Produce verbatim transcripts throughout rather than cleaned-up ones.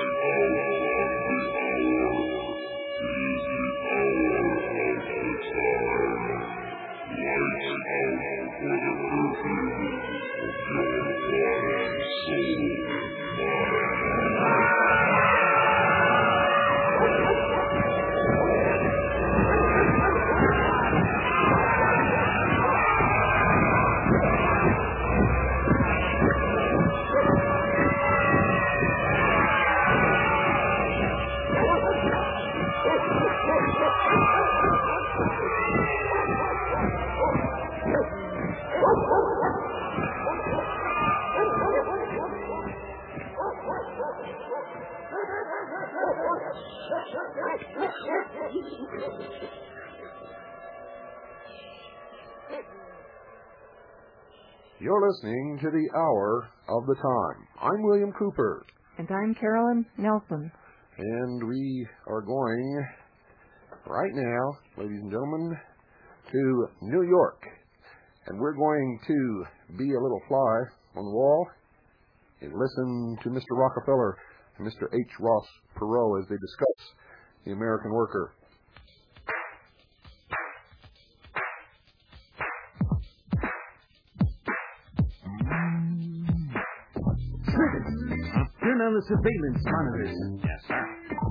You're listening to the Hour of the Time. I'm William Cooper. And I'm Carolyn Nelson. And we are going right now, ladies and gentlemen, to New York. And we're going to be a little fly on the wall and listen to Mister Rockefeller and Mister H. Ross Perot as they discuss the American worker. Turn on the surveillance monitors. Yes, sir.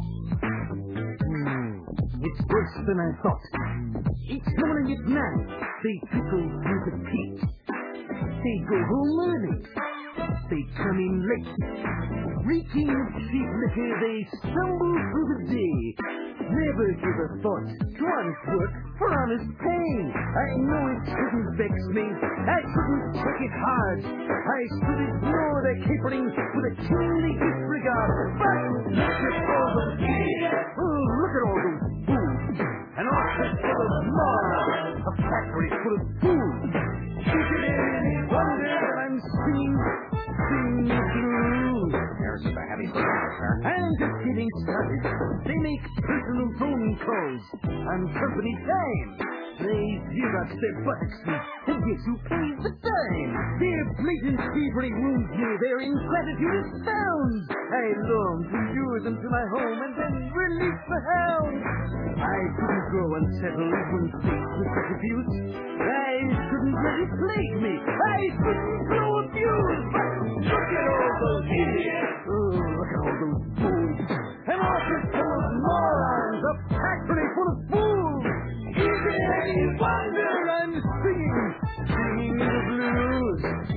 Hmm. It's worse than I thought. Each morning at nine, they trickle through the gate. They go home early. They come in late. Reeking of cheap liquor, they stumble through the day. Never give a thought to honest work for honest pay. I know it shouldn't vex me. I shouldn't take it hard. I should ignore their capering with a kingly disregard. But look at all those idiots. Oh, look at all those fools. An office full of morons. A factory full of fools. Is it any wonder that I'm singing, singing the blues? There's a heavy burden, sir. I'm just getting started. They make personal phone calls on company time. They Xerox their buttocks and guess who pays the time? Their blatant thievery wounds me. Their ingratitude is found. I long to lure them to my home and then release the hound. I couldn't grow unsettled when faced with such abuse. I couldn't let it plague me. I couldn't grow abused. But look at all those idiots. Oh, look at all those fools. An office full of morons. A factory full of fools. Is it any wonder I'm singing, singing the blues?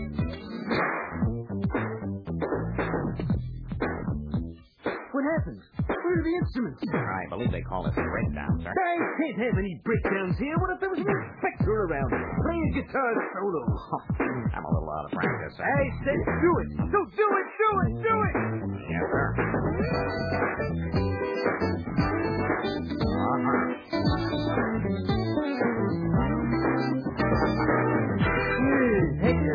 What happened? Where are the instruments? I believe they call this a breakdown, sir. I can't have any breakdowns here. What if there was an inspector around? Play a guitar solo. I'm a little out of practice, sir. I said do it. So do it, do it, do it. Yes, sir. Uh-huh. Hey, hey.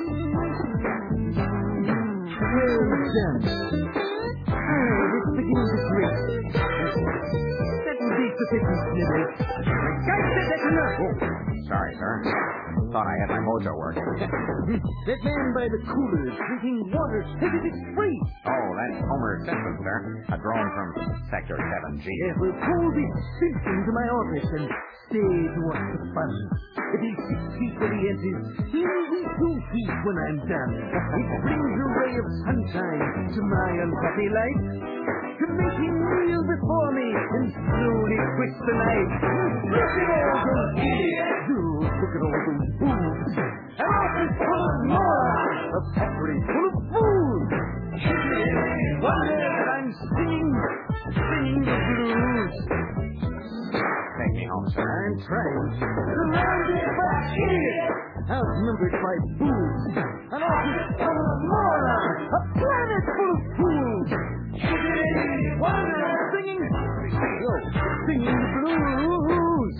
Well done. Oh, it's beginning to break. That will be sufficient, Smithers. I said that's enough. Oh, sorry, sir. Thought I had my mojo working. That man by the cooler is drinking water as if it's free. Oh, that's Homer Simpson, sir. A drone from Sector seven G. Yeah, well, pull this Simpson to my office and stay to watch the fun. If he's six feet when he enters, he will be two feet when I'm done. It brings a ray of sunshine to my unhappy life, to make him kneel before me and slowly quit the night. Look at all those idiots! Look at all those fools! An office full of morons! A factory full of fools! Is it any wonder that I'm singing, singing the blues? Take me home, sir. I'm trying. Surrounded by idiots, outnumbered by fools, an office full of morons, a planet full of fools. Is it any wonder I'm singing, oh, singing the blues?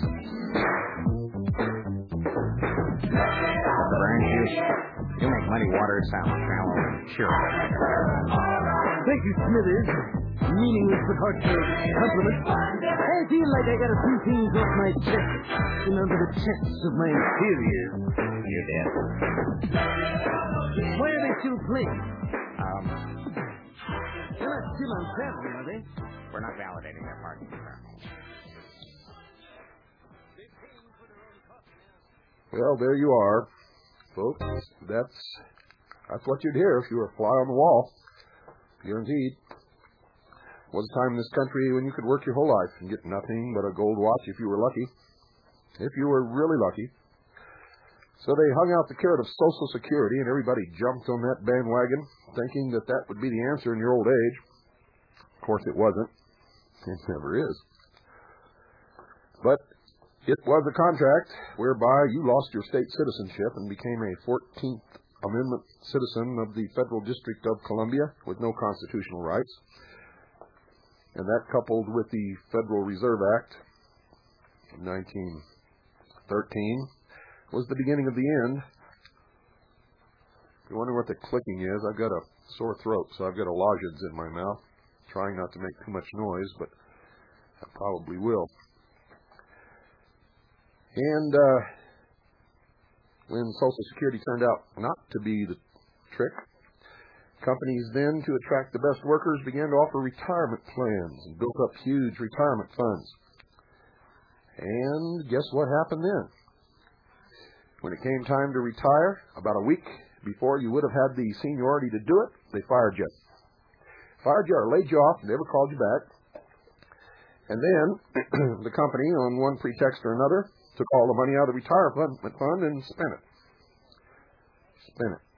Burns, you, you make muddy water sound shallow and cheerful. Thank you, Smithers. Meaningless but heartfelt compliment. I feel like I got a few things off my chest and under the chests of my inferiors. You did. Why are they still playing? Um, They're not still on seven, are they? We're not validating their parking, sir. Well, there you are, folks. That's that's what you'd hear if you were a fly on the wall. Guaranteed. Was a time in this country when you could work your whole life and get nothing but a gold watch if you were lucky. If you were really lucky. So they hung out the carrot of Social Security, and everybody jumped on that bandwagon, thinking that that would be the answer in your old age. Of course, it wasn't. It never is. But it was a contract whereby you lost your state citizenship and became a fourteenth Amendment citizen of the Federal District of Columbia with no constitutional rights. And that, coupled with the Federal Reserve Act of nineteen thirteen, was the beginning of the end. If you wonder what the clicking is, I've got a sore throat, so I've got a lozenge in my mouth. Trying not to make too much noise, but I probably will. And uh, when Social Security turned out not to be the trick, companies then, to attract the best workers, began to offer retirement plans and built up huge retirement funds. And guess what happened then? When it came time to retire, about a week before you would have had the seniority to do it, they fired you. Fired you or laid you off, never called you back. And then the company, on one pretext or another, took all the money out of the retirement fund and spent it. Spent it.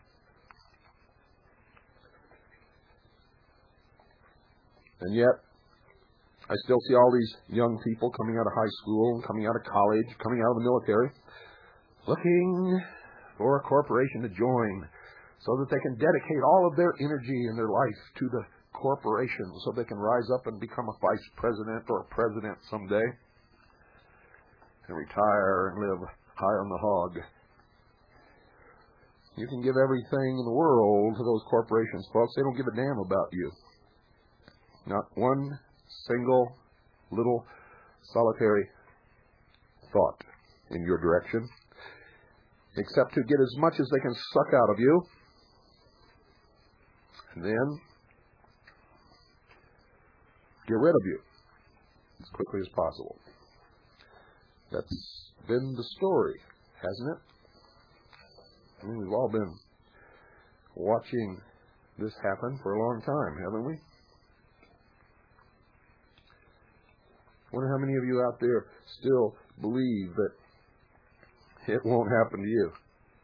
And yet, I still see all these young people coming out of high school, coming out of college, coming out of the military, looking for a corporation to join so that they can dedicate all of their energy and their life to the corporation so they can rise up and become a vice president or a president someday and retire and live high on the hog. You can give everything in the world to those corporations, folks. They don't give a damn about you. Not one single little solitary thought in your direction, except to get as much as they can suck out of you, and then get rid of you as quickly as possible. That's been the story, hasn't it? I mean, we've all been watching this happen for a long time, haven't we? I wonder how many of you out there still believe that it won't happen to you.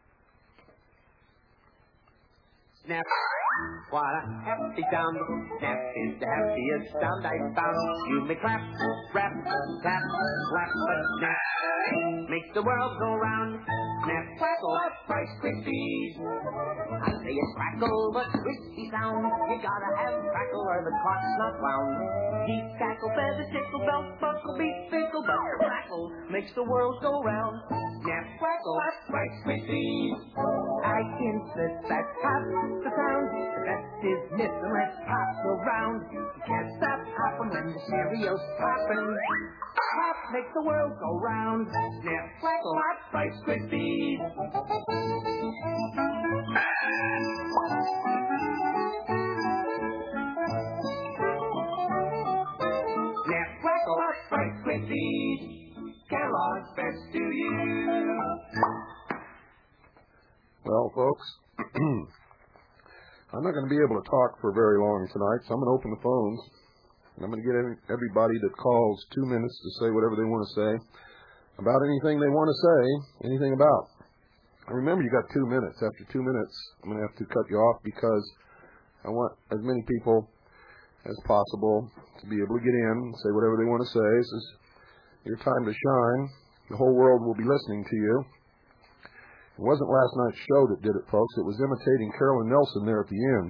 Snap. What a happy sound. Snap is the happiest sound I found. You may clap, rap, tap, clap, but snap makes the world go round. Snap, crackle, Rice Krispies. I say it's crackle, but crispy sound. You gotta have crackle or the clock's not wound. Heat, cackle, feather, tickle, belt, buckle, beat, pickle, but crackle makes the world go round. Snap, crackle, Rice Krispies. I insist that half the sound. The best is myth, and let's pop around. You can't stop popping when the cereal's popping. Pop makes the world go round. Snap, crackle, pop, Rice Krispies. Snap, crackle, pop, Rice Krispies. Kellogg's best to you. Well, folks, I'm not going to be able to talk for very long tonight, so I'm going to open the phones. And I'm going to get everybody that calls two minutes to say whatever they want to say about anything they want to say, anything about. And remember, you got two minutes. After two minutes, I'm going to have to cut you off because I want as many people as possible to be able to get in and say whatever they want to say. This is your time to shine. The whole world will be listening to you. It wasn't last night's show that did it, folks. It was imitating Carolyn Nelson there at the end.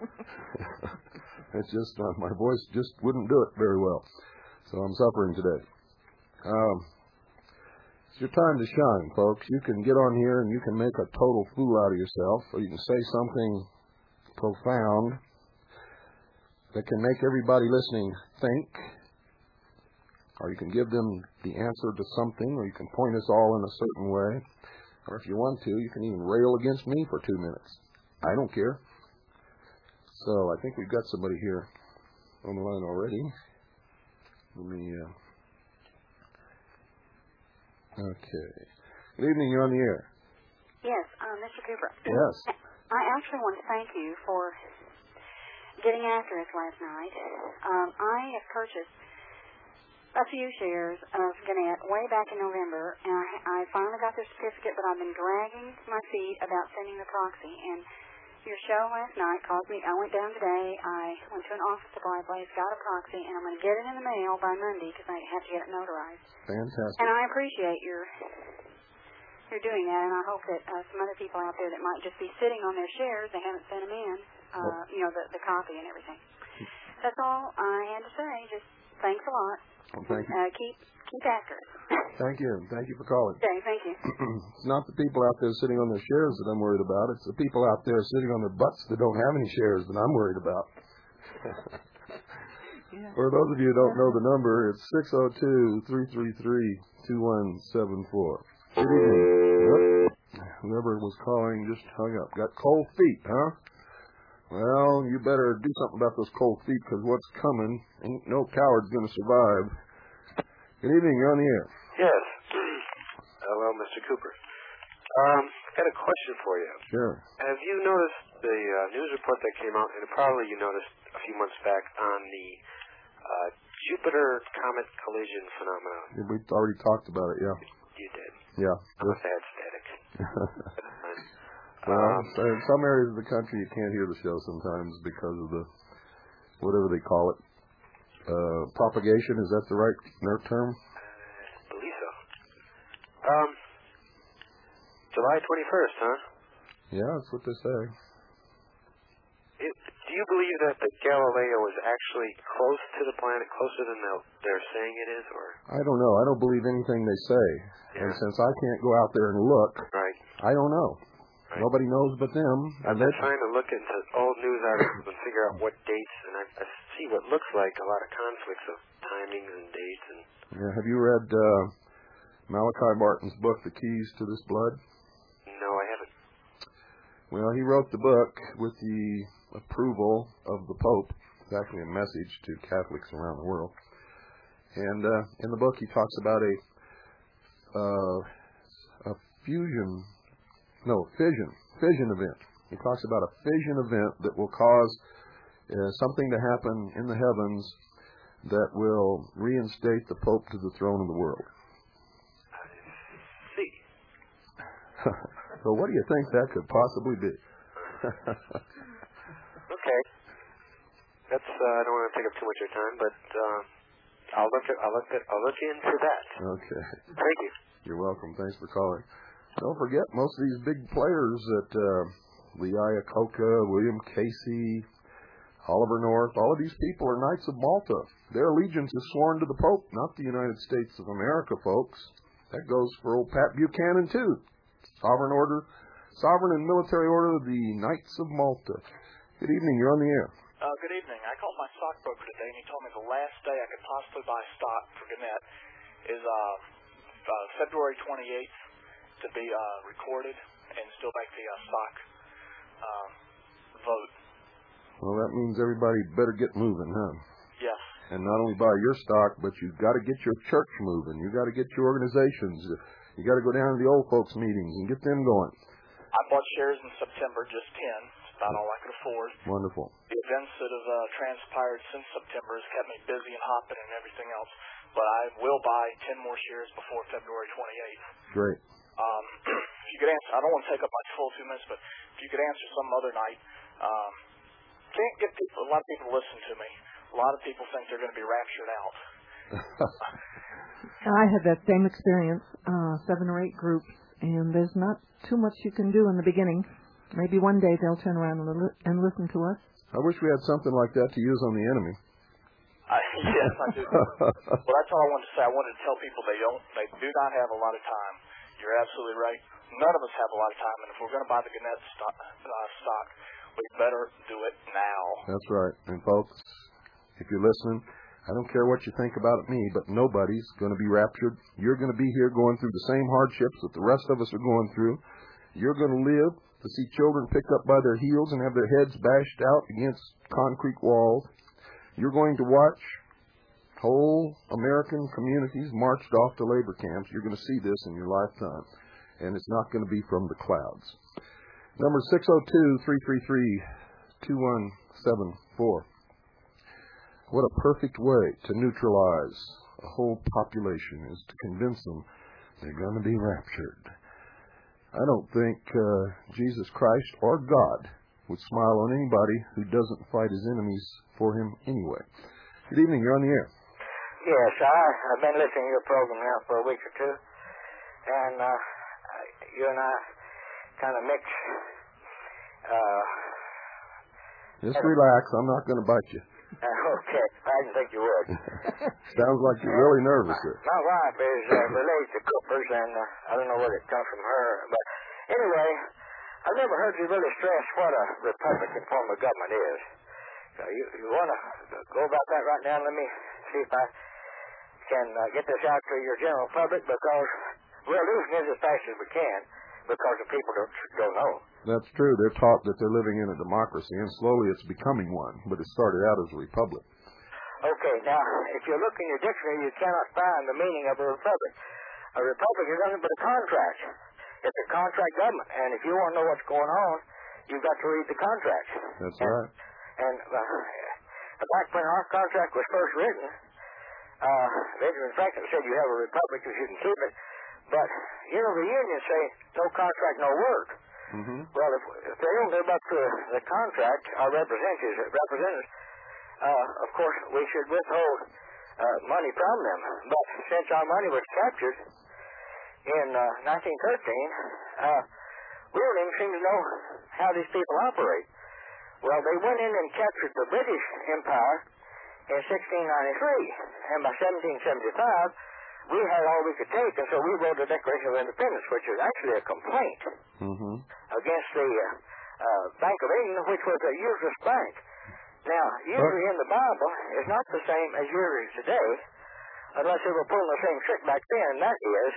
It's just, uh, my voice just wouldn't do it very well. So I'm suffering today. Um, it's your time to shine, folks. You can get on here and you can make a total fool out of yourself, or you can say something profound that can make everybody listening think, or you can give them the answer to something, or you can point us all in a certain way. Or if you want to, you can even rail against me for two minutes. I don't care. So I think we've got somebody here on the line already. Let me, uh... okay. Good evening, you're on the air. Yes, uh, Mister Cooper. Yes. I actually want to thank you for getting after us last night. Um, I have purchased a few shares of Gannett way back in November, and I, I finally got their certificate, but I've been dragging my feet about sending the proxy, and your show last night caused me, I went down today, I went to an office supply place, got a proxy, and I'm going to get it in the mail by Monday because I have to get it notarized. Fantastic. And I appreciate your you're doing that, and I hope that uh, some other people out there that might just be sitting on their shares, they haven't sent them in, uh, well, you know, the, the copy and everything. That's all I had to say. Just thanks a lot. Well, thank you. Uh, keep keep after us. Thank you. Thank you for calling. Okay, thank you. It's not the people out there sitting on their shares that I'm worried about. It's the people out there sitting on their butts that don't have any shares that I'm worried about. Yeah. For those of you who don't know the number, it's six oh two, three three three, two one seven four. Good evening. Yep. Whoever was calling just hung up. Got cold feet, huh? Well, you better do something about those cold feet, because what's coming, ain't no coward's going to survive. Good evening. You're on the air. Yes. Hello, Mister Cooper. Um, got a question for you. Sure. Have you noticed the uh, news report that came out, and probably you noticed a few months back, on the uh, Jupiter comet collision phenomenon? Yeah, we already talked about it, yeah. You did. Yeah. I must have had static. Well, um, so in some areas of the country you can't hear the show sometimes because of the, whatever they call it, uh, propagation. Is that the right nerd term? I believe so. Um, July twenty-first, huh? Yeah, that's what they say. It, do you believe that the Galileo is actually close to the planet, closer than they're, they're saying it is, or? I don't know. I don't believe anything they say. Yeah. And since I can't go out there and look, right. I don't know. Right. Nobody knows but them. I'm just trying to look into old news articles and figure out what dates, and I, I see what looks like a lot of conflicts of timings and dates. And yeah, have you read uh, Malachi Martin's book, The Keys to This Blood? No, I haven't. Well, he wrote the book with the approval of the Pope. It's actually a message to Catholics around the world. And uh, in the book, he talks about a uh, a fusion, no, fission, fission event. He talks about a fission event that will cause uh, something to happen in the heavens that will reinstate the Pope to the throne of the world. I see. So what do you think that could possibly be? Okay. That's, uh, I don't want to take up too much of your time, but uh, I'll look at, I'll look at, I'll look into that. Okay. Thank you. You're welcome. Thanks for calling. Don't forget, most of these big players that uh, Lee Iacocca, William Casey, Oliver North, all of these people are Knights of Malta. Their allegiance is sworn to the Pope, not the United States of America, folks. That goes for old Pat Buchanan, too. Sovereign order, sovereign and military order of the Knights of Malta. Good evening. You're on the air. Uh, good evening. I called my stockbroker today, and he told me the last day I could possibly buy stock for Gannett is uh, uh, February twenty-eighth to be uh, recorded and still make the uh, stock uh, vote. Well, that means everybody better get moving, huh? Yes. And not only buy your stock, but you've got to get your church moving. You've got to get your organizations. You got to go down to the old folks meetings and get them going. I bought shares in September, just ten. It's about all I could afford. Wonderful. The events that have uh, transpired since September has kept me busy and hopping and everything else. But I will buy ten more shares before February twenty-eighth. Great. Um, if you could answer, I don't want to take up my full two minutes, but if you could answer some other night, um, can't get people, a lot of people to listen to me. A lot of people think they're going to be raptured out. I had that same experience, uh, seven or eight groups, and there's not too much you can do in the beginning. Maybe one day they'll turn around and, li- and listen to us. I wish we had something like that to use on the enemy. I, yes, I do. Well, that's all I wanted to say. I wanted to tell people they don't, they do not have a lot of time. You're absolutely right. None of us have a lot of time, and if we're going to buy the Gannett stock, uh, stock, we better do it now. That's right. And folks, if you're listening, I don't care what you think about me, but nobody's going to be raptured. You're going to be here going through the same hardships that the rest of us are going through. You're going to live to see children picked up by their heels and have their heads bashed out against concrete walls. You're going to watch whole American communities marched off to labor camps. You're going to see this in your lifetime, and it's not going to be from the clouds. Number six oh two, three three three, two one seven four. What a perfect way to neutralize a whole population is to convince them they're going to be raptured. I don't think uh, Jesus Christ or God would smile on anybody who doesn't fight his enemies for him anyway. Good evening. You're on the air. Yes, I, I've been listening to your program now for a week or two, and uh, you and I kind of mix. Uh, Just relax. I'm not going to bite you. Uh, okay, I didn't think you would. Sounds like you're really nervous here. My wife is uh, related to Cooper's, and uh, I don't know where it comes from her. But anyway, I've never heard you really stress what a Republican form of government is. So you, you want to go about that right now? Let me see if I can uh, get this out to your general public, because we're losing it as fast as we can because the people don't, don't know. That's true. They're taught that they're living in a democracy, and slowly it's becoming one, but it started out as a republic. Okay, now, if you look in your dictionary, you cannot find the meaning of a republic. A republic is nothing but a contract. It's a contract government, and if you want to know what's going on, you've got to read the contract. That's and, right. And uh, back when our contract was first written, uh, Benjamin Franklin said you have a republic if you can keep it, but, you know, the unions say no contract, no work. Mm-hmm. Well, if, if they don't live up to the contract, our representatives, representatives, uh, of course, we should withhold uh, money from them. But since our money was captured in uh, nineteen thirteen, uh, we don't even seem to know how these people operate. Well, they went in and captured the British Empire in sixteen ninety-three, and by seventeen seventy-five, we had all we could take, and so we wrote the Declaration of Independence, which is actually a complaint mm-hmm. against the uh, uh, Bank of England, which was a useless bank. Now, usury in the Bible is not the same as usury today, unless they were pulling the same trick back then, and that is,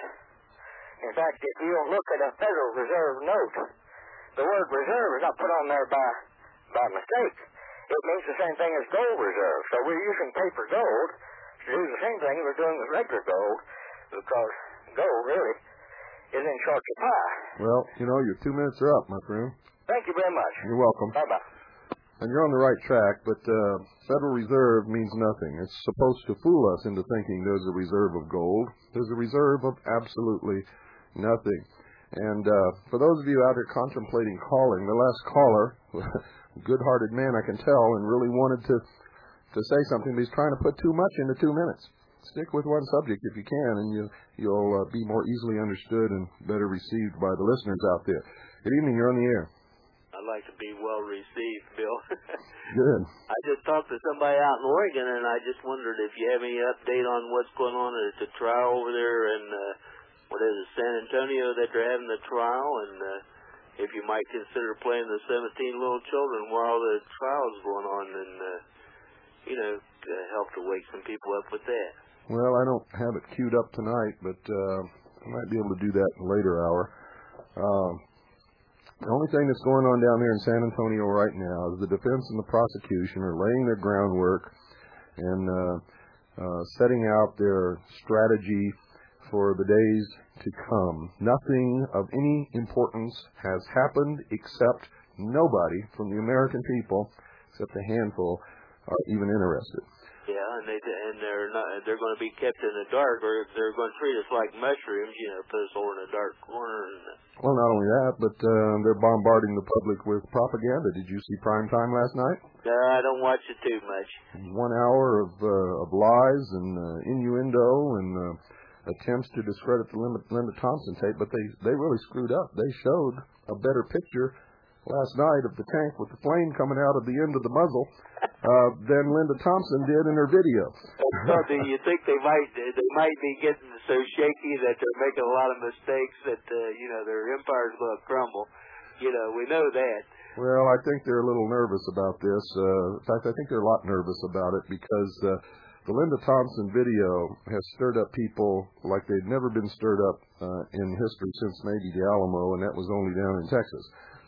in fact, if you don't look at a Federal Reserve note, the word reserve is not put on there by, by mistake. It means the same thing as gold reserve. So we're using paper gold to do the same thing we're doing with regular gold, because gold really is in short supply. Well, you know, your two minutes are up, my friend. Thank you very much. You're welcome. Bye-bye. And you're on the right track, but uh, Federal Reserve means nothing. It's supposed to fool us into thinking there's a reserve of gold. There's a reserve of absolutely nothing. And uh, for those of you out there contemplating calling, the last caller, good-hearted man I can tell, and really wanted to to say something, but he's trying to put too much into two minutes. Stick with one subject if you can, and you, you'll uh, be more easily understood and better received by the listeners out there. Good evening. You're on the air. I'd like to be well received, Bill. Good. I just talked to somebody out in Oregon, and I just wondered if you have any update on what's going on at the trial over there in, uh, what is it, San Antonio, that they're having the trial, and uh, if you might consider playing the seventeen little children while the trial's going on, and, uh, you know, uh, help to wake some people up with that. Well, I don't have it queued up tonight, but uh, I might be able to do that in a later hour. Um, the only thing that's going on down there in San Antonio right now is the defense and the prosecution are laying their groundwork and uh, uh, setting out their strategy for the days to come. Nothing of any importance has happened except nobody from the American people, except a handful, are even interested. Yeah, and they and they're not they're going to be kept in the dark, or they're going to treat us like mushrooms, you know, put us over in a dark corner. And, well, not only that, but uh, they're bombarding the public with propaganda. Did you see Prime Time last night? No, I don't watch it too much. One hour of uh, of lies and uh, innuendo and uh, attempts to discredit the Linda, Linda Thompson tape, but they they really screwed up. They showed a better picture last night of the tank with the flame coming out of the end of the muzzle uh, than Linda Thompson did in her video. So do you think they might they might be getting so shaky that they're making a lot of mistakes that uh, you know their empire's going to crumble? You know, we know that. Well, I think they're a little nervous about this. Uh, in fact, I think they're a lot nervous about it because uh, the Linda Thompson video has stirred up people like they've never been stirred up uh, in history since maybe the Alamo, and that was only down in Texas.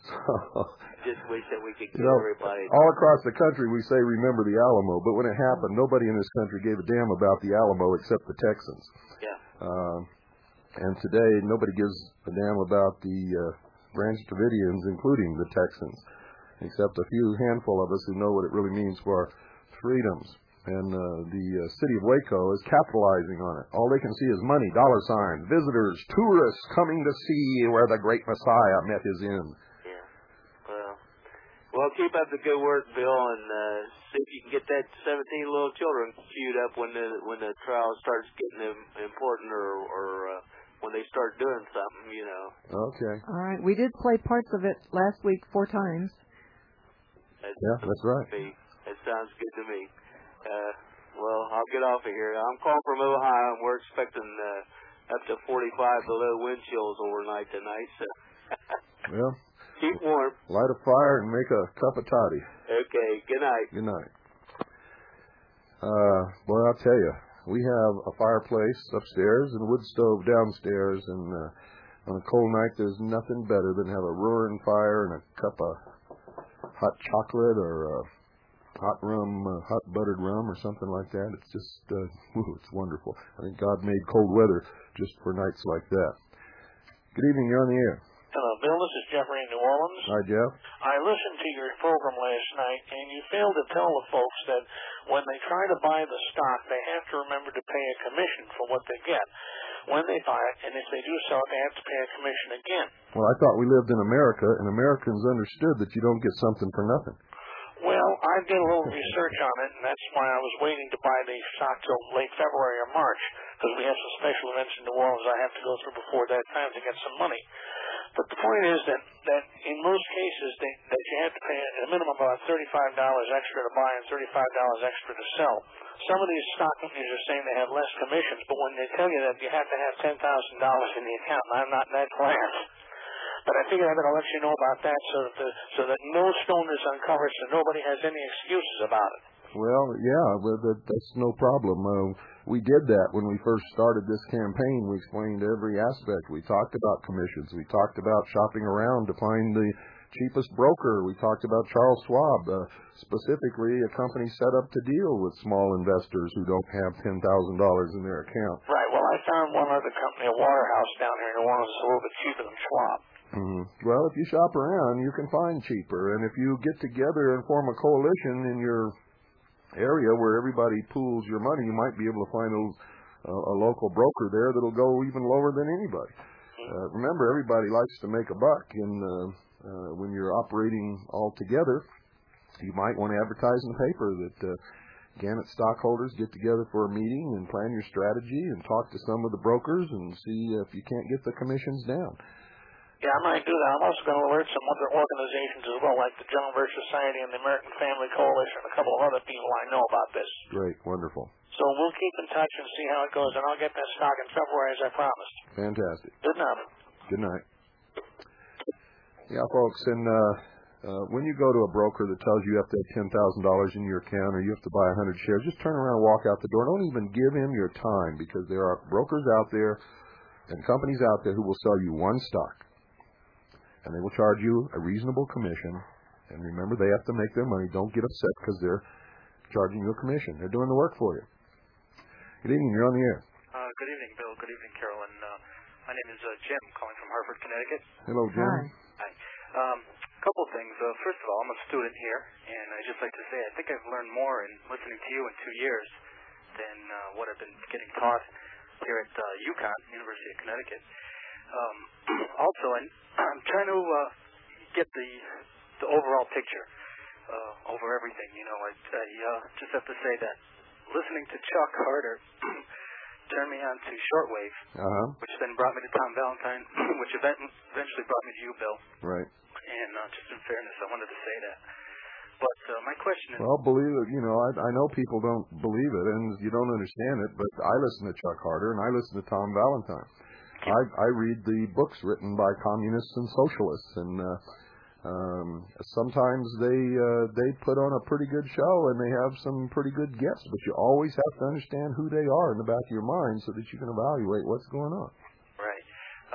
Just wish that we could You get know, everybody. all across the country we say remember the Alamo, but when it happened, nobody in this country gave a damn about the Alamo except the Texans. Yeah. Uh, and today nobody gives a damn about the uh, Branch Davidians, including the Texans, except a few handful of us who know what it really means for our freedoms. And uh, the uh, city of Waco is capitalizing on it. All they can see is money, dollar signs, visitors, tourists coming to see where the great Messiah met his end. Yeah. Well, well, keep up the good work, Bill, and uh, see if you can get that seventeen little children queued up when the when the trial starts getting important, or or uh, when they start doing something, you know. Okay. All right. We did play parts of it last week four times. That's, yeah, that's right. Me. That sounds good to me. Uh, well, I'll get off of here. I'm calling from Ohio, and we're expecting uh, up to forty-five below wind chills overnight tonight. So well, keep warm. Light a fire and make a cup of toddy. Okay. Good night. Good night. Uh, boy, I'll tell you, we have a fireplace upstairs and a wood stove downstairs, and uh, on a cold night, there's nothing better than have a roaring fire and a cup of hot chocolate or uh, hot rum, uh, hot buttered rum or something like that. It's just, uh, ooh, it's wonderful. I think God made cold weather just for nights like that. Good evening, you're on the air. Hello, Bill. This is Jeffrey in New Orleans. Hi, Jeff. I listened to your program last night, and you failed to tell the folks that when they try to buy the stock, they have to remember to pay a commission for what they get when they buy it, and if they do sell it, they have to pay a commission again. Well, I thought we lived in America, and Americans understood that you don't get something for nothing. Well, I did a little research on it, and that's why I was waiting to buy the stock till late February or March, because we have some special events in New Orleans I have to go through before that time to get some money. But the point is that, that in most cases they, that you have to pay a minimum of about thirty-five dollars extra to buy and thirty-five dollars extra to sell. Some of these stock companies are saying they have less commissions, but when they tell you that you have to have ten thousand dollars in the account, and I'm not in that class. But I figured I better let you know about that so that the, so that no stone is uncovered, so nobody has any excuses about it. Well, yeah, but that, that's no problem. Uh, we did that when we first started this campaign. We explained every aspect. We talked about commissions. We talked about shopping around to find the cheapest broker. We talked about Charles Schwab, uh, specifically a company set up to deal with small investors who don't have ten thousand dollars in their account. Right. Well, I found one other company, a Waterhouse down here in New Orleans, is a little bit cheaper than Schwab. Mm-hmm. Well, if you shop around, you can find cheaper. And if you get together and form a coalition in your area where everybody pools your money, you might be able to find a, a local broker there that'll go even lower than anybody. Uh, remember, everybody likes to make a buck, and uh, uh, when you're operating all together, you might want to advertise in the paper that uh, Gannett stockholders get together for a meeting and plan your strategy and talk to some of the brokers and see if you can't get the commissions down. Yeah, I might do that. I'm also going to alert some other organizations as well, like the John Birch Society and the American Family Coalition, and a couple of other people I know about this. Great, wonderful. So we'll keep in touch and see how it goes, and I'll get that stock in February as I promised. Fantastic. Good night. Good night. Yeah, folks, and uh, uh, when you go to a broker that tells you you have to have ten thousand dollars in your account or you have to buy one hundred shares, just turn around and walk out the door. Don't even give him your time, because there are brokers out there and companies out there who will sell you one stock. And they will charge you a reasonable commission. And remember, they have to make their money. Don't get upset because they're charging you a commission. They're doing the work for you. Good evening. You're on the air. Uh, good evening, Bill. Good evening, Carolyn. Uh, my name is uh, Jim, calling from Hartford, Connecticut. Hello, Jim. Hi. Hi. Um, a couple of things. Uh, first of all, I'm a student here, and I'd just like to say I think I've learned more in listening to you in two years than uh, what I've been getting taught here at uh, UConn, University of Connecticut. Um, also, I'm, I'm trying to uh, get the the overall picture uh, over everything. You know, I, I uh, just have to say that listening to Chuck Harder turned me on to shortwave, uh-huh. which then brought me to Tom Valentine, which event eventually brought me to you, Bill. Right. And uh, just in fairness, I wanted to say that. But uh, my question is... Well, believe it, you know, I, I know people don't believe it, and you don't understand it, but I listen to Chuck Harder, and I listen to Tom Valentine. I, I read the books written by communists and socialists, and uh, um, sometimes they uh, they put on a pretty good show, and they have some pretty good guests, but you always have to understand who they are in the back of your mind so that you can evaluate what's going on. Right. Um,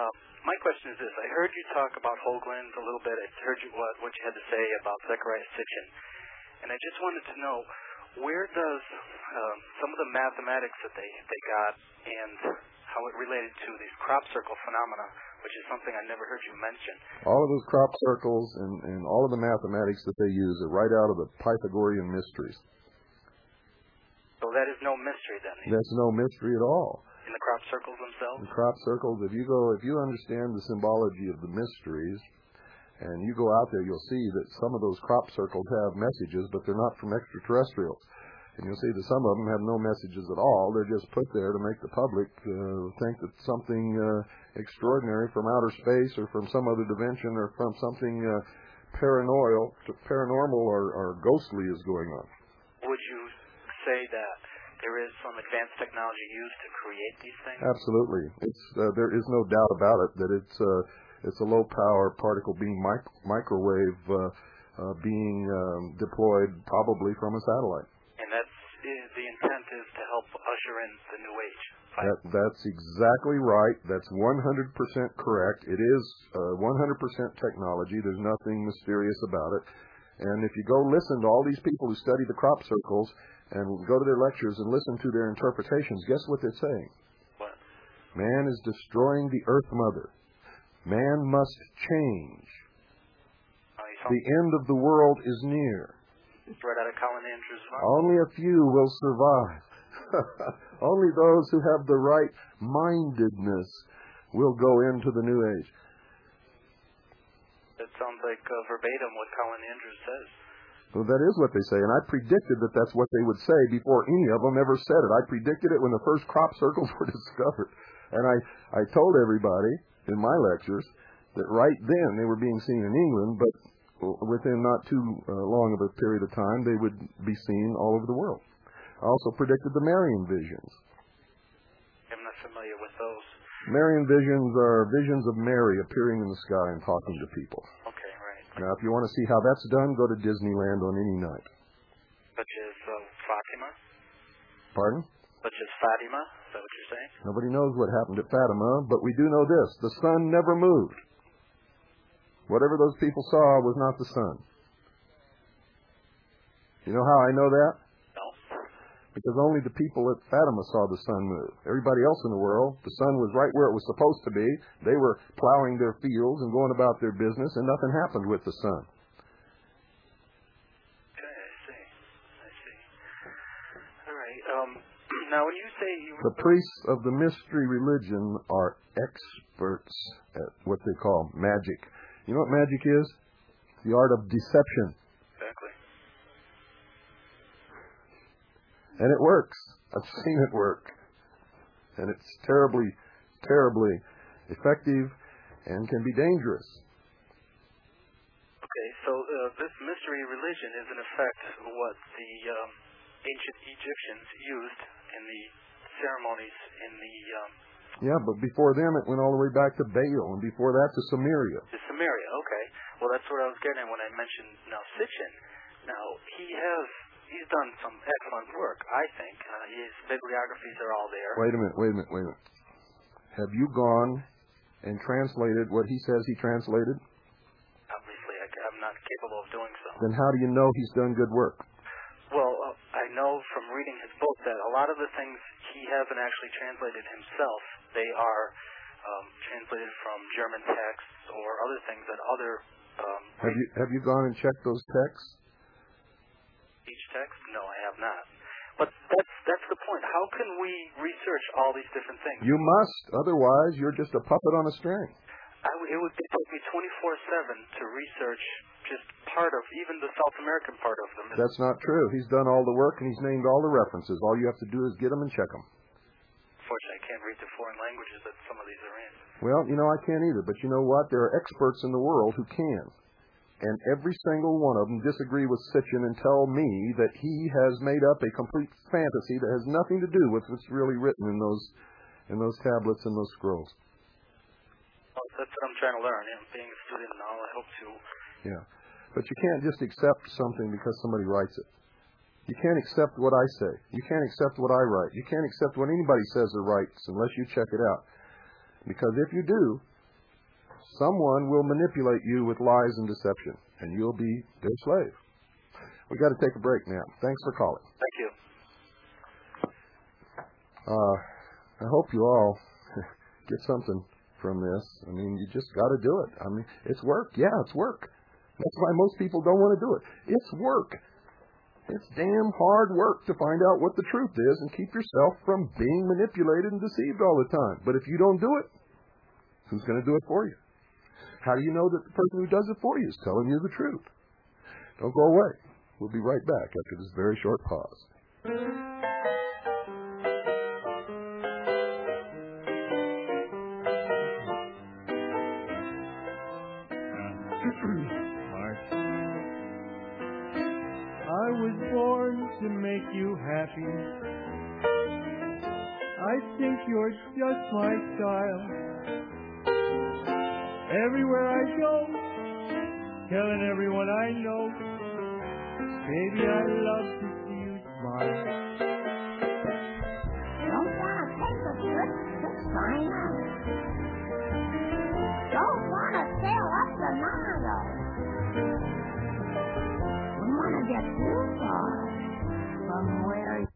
my question is this. I heard you talk about Hoagland a little bit. I heard you what, what you had to say about Zecharia Sitchin. And I just wanted to know, where does um, some of the mathematics that they, they got and how it related to these crop circle phenomena, which is something I never heard you mention. All of those crop circles and, and all of the mathematics that they use are right out of the Pythagorean mysteries. So that is no mystery then? That's no mystery at all. In the crop circles themselves? The crop circles, if you go, if you understand the symbology of the mysteries, and you go out there, you'll see that some of those crop circles have messages, but they're not from extraterrestrials. And you'll see that some of them have no messages at all. They're just put there to make the public uh, think that something uh, extraordinary from outer space or from some other dimension or from something uh, paranoid, paranormal or, or ghostly is going on. Would you say that there is some advanced technology used to create these things? Absolutely. It's uh, there is no doubt about it that it's uh, it's a low power particle beam mic- microwave uh, uh, being um, deployed probably from a satellite. And that's the intent is to help usher in the new age. That, that's exactly right. That's one hundred percent correct. It is uh, one hundred percent technology. There's nothing mysterious about it. And if you go listen to all these people who study the crop circles and go to their lectures and listen to their interpretations, guess what they're saying? What? Man is destroying the Earth Mother. Man must change. Uh, the end of the world is near. Right out of Colin Andrews' mouth. Only a few will survive. Only those who have the right mindedness will go into the new age. That sounds like uh, verbatim what Colin Andrews says. Well, that is what they say, and I predicted that that's what they would say before any of them ever said it. I predicted it when the first crop circles were discovered. And I, I told everybody in my lectures that right then they were being seen in England, but within not too uh, long of a period of time, they would be seen all over the world. I also predicted the Marian visions. I'm not familiar with those. Marian visions are visions of Mary appearing in the sky and talking to people. Okay, right. Now, if you want to see how that's done, go to Disneyland on any night. Such as uh, Fatima? Pardon? Such as Fatima? Is that what you're saying? Nobody knows what happened at Fatima, but we do know this. The sun never moved. Whatever those people saw was not the sun. You know how I know that? No. Because only the people at Fatima saw the sun move. Everybody else in the world, the sun was right where it was supposed to be. They were plowing their fields and going about their business, and nothing happened with the sun. Okay, I see. I see. All right. Um, now, when you say you... The priests of the mystery religion are experts at what they call magic. You know what magic is? The art of deception. Exactly. And it works. I've seen it work. And it's terribly, terribly effective and can be dangerous. Okay, so uh, this mystery religion is in effect what the um, ancient Egyptians used in the ceremonies in the... Um, Yeah, but before them it went all the way back to Baal, and before that to Sumeria. To Sumeria, okay. Well, that's what I was getting at when I mentioned now Sitchin. Now, he has, he's done some excellent work, I think. Uh, his bibliographies are all there. Wait a minute, wait a minute, wait a minute. Have you gone and translated what he says he translated? Obviously, I, I'm not capable of doing so. Then how do you know he's done good work? Well, uh, I know from reading his book that a lot of the things he hasn't actually translated himself. They are um, translated from German texts or other things that other... Um, have you have you gone and checked those texts? Each text? No, I have not. But that's that's the point. How can we research all these different things? You must. Otherwise, you're just a puppet on a string. I w- it would take me twenty-four seven to research just part of, even the South American part of them. That's not true. He's done all the work and he's named all the references. All you have to do is get them and check them. Unfortunately, I can't read the foreign languages that some of these are in. Well, you know, I can't either. But you know what? There are experts in the world who can. And every single one of them disagree with Sitchin and tell me that he has made up a complete fantasy that has nothing to do with what's really written in those in those tablets and those scrolls. Well, that's what I'm trying to learn. You know, being a student and all, I hope to. Yeah. But you can't just accept something because somebody writes it. You can't accept what I say. You can't accept what I write. You can't accept what anybody says or writes unless you check it out. Because if you do, someone will manipulate you with lies and deception, and you'll be their slave. We got to take a break now. Thanks for calling. Thank you. Uh, I hope you all get something from this. I mean, you just got to do it. I mean, it's work. Yeah, it's work. That's why most people don't want to do it. It's work. It's damn hard work to find out what the truth is and keep yourself from being manipulated and deceived all the time. But if you don't do it, who's going to do it for you? How do you know that the person who does it for you is telling you the truth? Don't go away. We'll be right back after this very short pause. I was born to make you happy. I think you're just my style. Everywhere I go, telling everyone I know, baby, I love to see you smile. Don't want to take a trip to China. Don't want to sail up the Nile. Don't want to get too far from where you...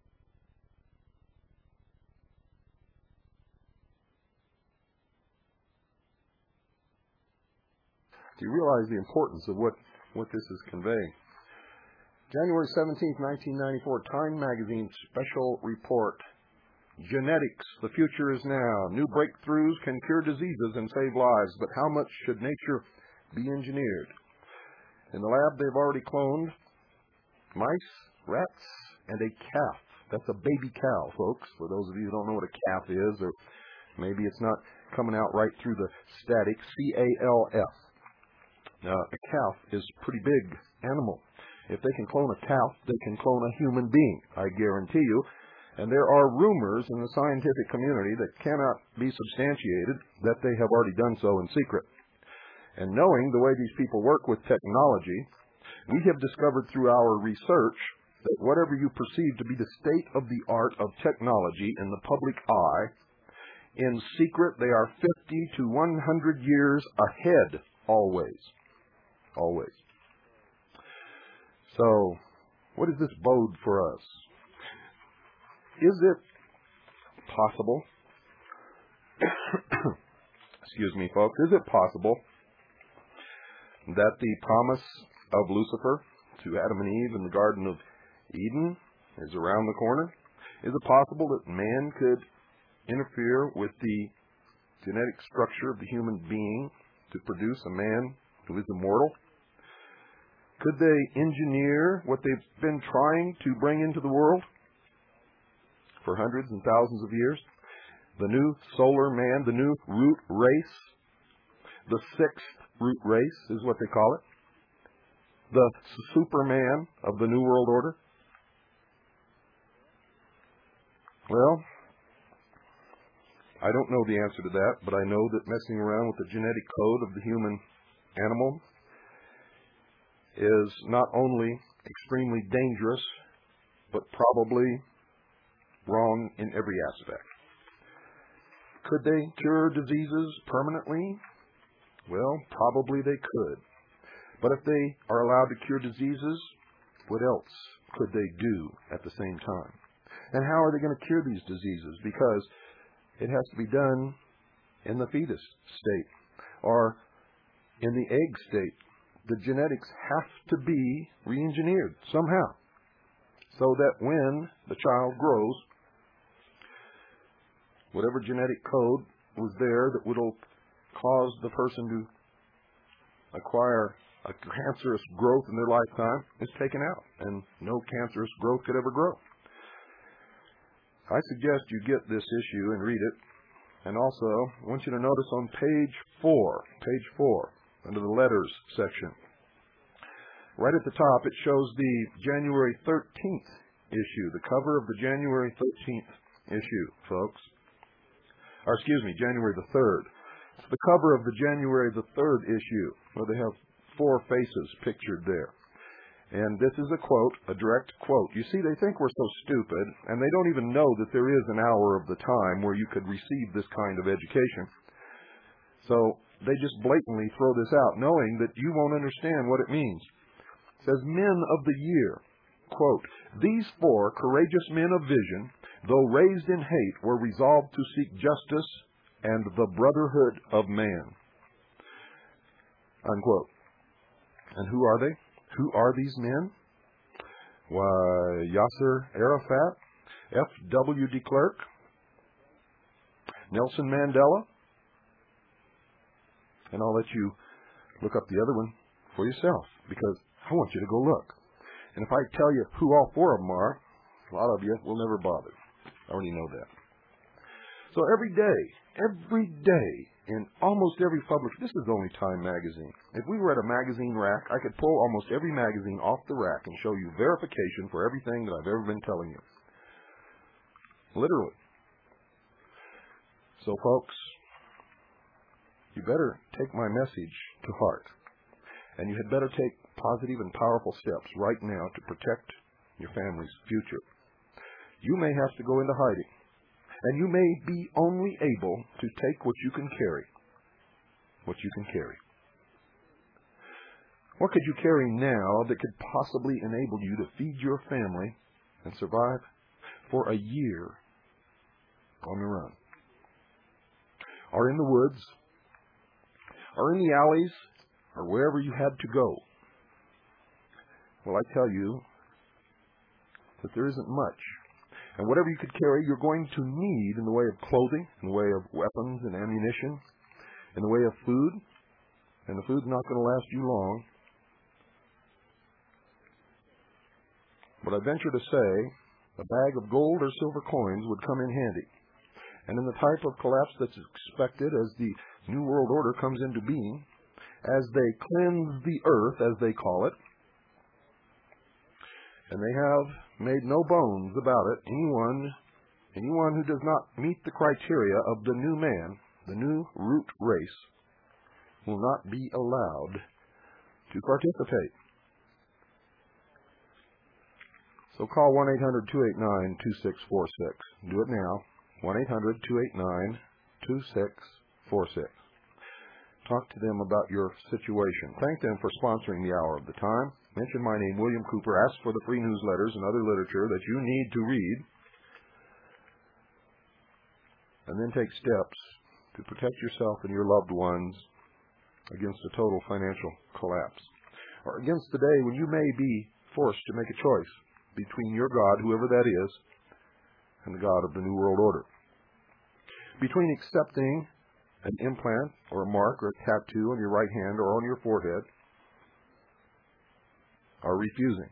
Do you realize the importance of what, what this is conveying? January seventeenth, nineteen ninety-four, Time Magazine special report. Genetics, the future is now. New breakthroughs can cure diseases and save lives, but how much should nature be engineered? In the lab, they've already cloned mice, rats, and a calf. That's a baby cow, folks, for those of you who don't know what a calf is, or maybe it's not coming out right through the static, C A L F. Now, a calf is a pretty big animal. If they can clone a calf, they can clone a human being, I guarantee you. And there are rumors in the scientific community that cannot be substantiated that they have already done so in secret. And knowing the way these people work with technology, we have discovered through our research that whatever you perceive to be the state of the art of technology in the public eye, in secret they are fifty to one hundred years ahead, always. Always. So, what does this bode for us? Is it possible, excuse me, folks, is it possible that the promise of Lucifer to Adam and Eve in the Garden of Eden is around the corner? Is it possible that man could interfere with the genetic structure of the human being to produce a man who is immortal? Could they engineer what they've been trying to bring into the world for hundreds and thousands of years? The new solar man, the new root race, the sixth root race is what they call it, the Superman of the New World Order. Well, I don't know the answer to that, but I know that messing around with the genetic code of the human animal is not only extremely dangerous, but probably wrong in every aspect. Could they cure diseases permanently? Well, probably they could. But if they are allowed to cure diseases, what else could they do at the same time? And how are they going to cure these diseases? Because it has to be done in the fetus state or in the egg state. The genetics have to be re-engineered somehow so that when the child grows, whatever genetic code was there that would cause the person to acquire a cancerous growth in their lifetime is taken out, and no cancerous growth could ever grow. I suggest you get this issue and read it. And also, I want you to notice on page four, page four, under the letters section, right at the top, it shows the January thirteenth issue, the cover of the January thirteenth issue, folks. Or excuse me, January the third. It's the cover of the January the third issue, where they have four faces pictured there. And this is a quote, a direct quote. You see, they think we're so stupid, and they don't even know that there is an hour of the time where you could receive this kind of education. So they just blatantly throw this out, knowing that you won't understand what it means. It says, Men of the Year. Quote, These four courageous men of vision, though raised in hate, were resolved to seek justice and the brotherhood of man. Unquote. And who are they? Who are these men? Why, Yasser Arafat, F W de Klerk, Nelson Mandela, and I'll let you look up the other one for yourself, because I want you to go look. And if I tell you who all four of them are, a lot of you will never bother. I already know that. So every day, every day, in almost every publisher, this is only Time magazine. If we were at a magazine rack, I could pull almost every magazine off the rack and show you verification for everything that I've ever been telling you. Literally. So, folks, you better take my message to heart. And you had better take positive and powerful steps right now to protect your family's future. You may have to go into hiding. And you may be only able to take what you can carry. What you can carry. What could you carry now that could possibly enable you to feed your family and survive for a year on the run? Or in the woods, or in the alleys, or wherever you had to go? Well, I tell you that there isn't much. And whatever you could carry, you're going to need in the way of clothing, in the way of weapons and ammunition, in the way of food. And the food's not going to last you long. But I venture to say a bag of gold or silver coins would come in handy. And in the type of collapse that's expected as the New World Order comes into being, as they cleanse the earth, as they call it, and they have made no bones about it, anyone, anyone who does not meet the criteria of the new man, the new root race, will not be allowed to participate. So call one eight hundred, two eight nine, two six four six. Do it now. one eight hundred, two eight nine, two six four six. Talk to them about your situation. Thank them for sponsoring the Hour of the Time. Mention my name, William Cooper. Ask for the free newsletters and other literature that you need to read. And then take steps to protect yourself and your loved ones against a total financial collapse. Or against the day when you may be forced to make a choice between your God, whoever that is, and the God of the New World Order. Between accepting an implant or a mark or a tattoo on your right hand or on your forehead, or refusing.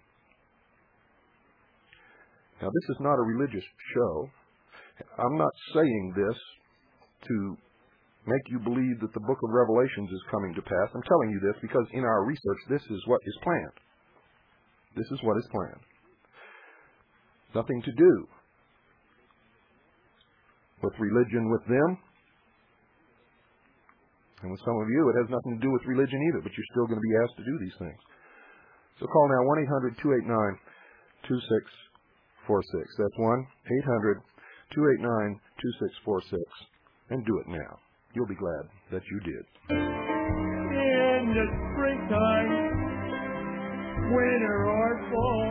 Now, this is not a religious show. I'm not saying this to make you believe that the book of Revelations is coming to pass. I'm telling you this because in our research, this is what is planned. This is what is planned. Nothing to do with religion with them. And with some of you, it has nothing to do with religion either, but you're still going to be asked to do these things. So call now one eight hundred, two eight nine, two six four six. That's one eight hundred, two eight nine, two six four six. And do it now. You'll be glad that you did. In the springtime, winter or fall,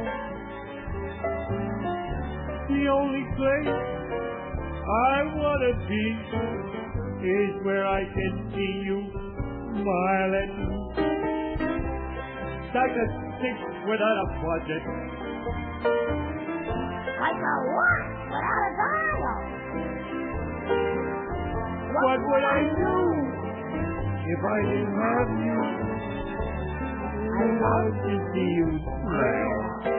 the only place I want to be is where I can see you smile at me. Like a stick without a budget. Like a what without a dial? What would I do if I didn't have you? I love to see you smile.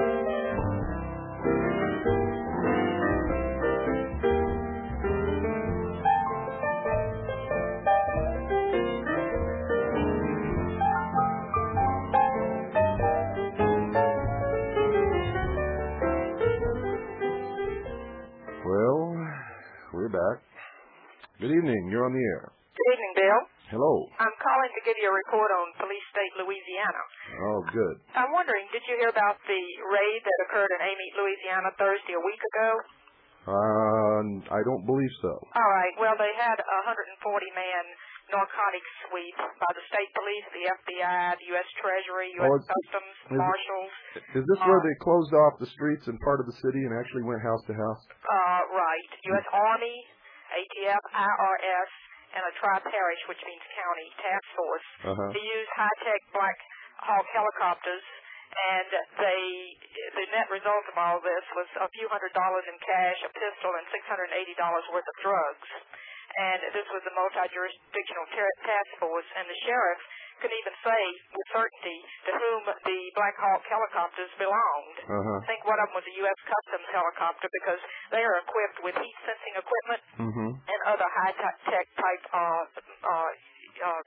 We're back. Good evening. You're on the air. Good evening, Bill. Hello. I'm calling to give you a report on Police State Louisiana. Oh, good. I'm wondering, did you hear about the raid that occurred in Amite, Louisiana Thursday a week ago? Uh, I don't believe so. All right. Well, they had a one hundred forty man narcotics sweep by the state police, the F B I, the U S Treasury, U S Oh, Customs, is Marshals. Is this uh, where they closed off the streets in part of the city and actually went house to house? Uh, right. U S Army, A T F, I R S, and a tri-parish, which means county, task force. Uh-huh. They used high-tech Black Hawk helicopters, and they the net result of all this was a few hundred dollars in cash, a pistol, and six hundred eighty dollars worth of drugs. And this was a multi-jurisdictional ter- task force, and the sheriff couldn't even say with certainty to whom the Black Hawk helicopters belonged. Uh-huh. I think one of them was a U S Customs helicopter because they are equipped with heat-sensing equipment Mm-hmm. and other high-tech type, uh, uh, uh,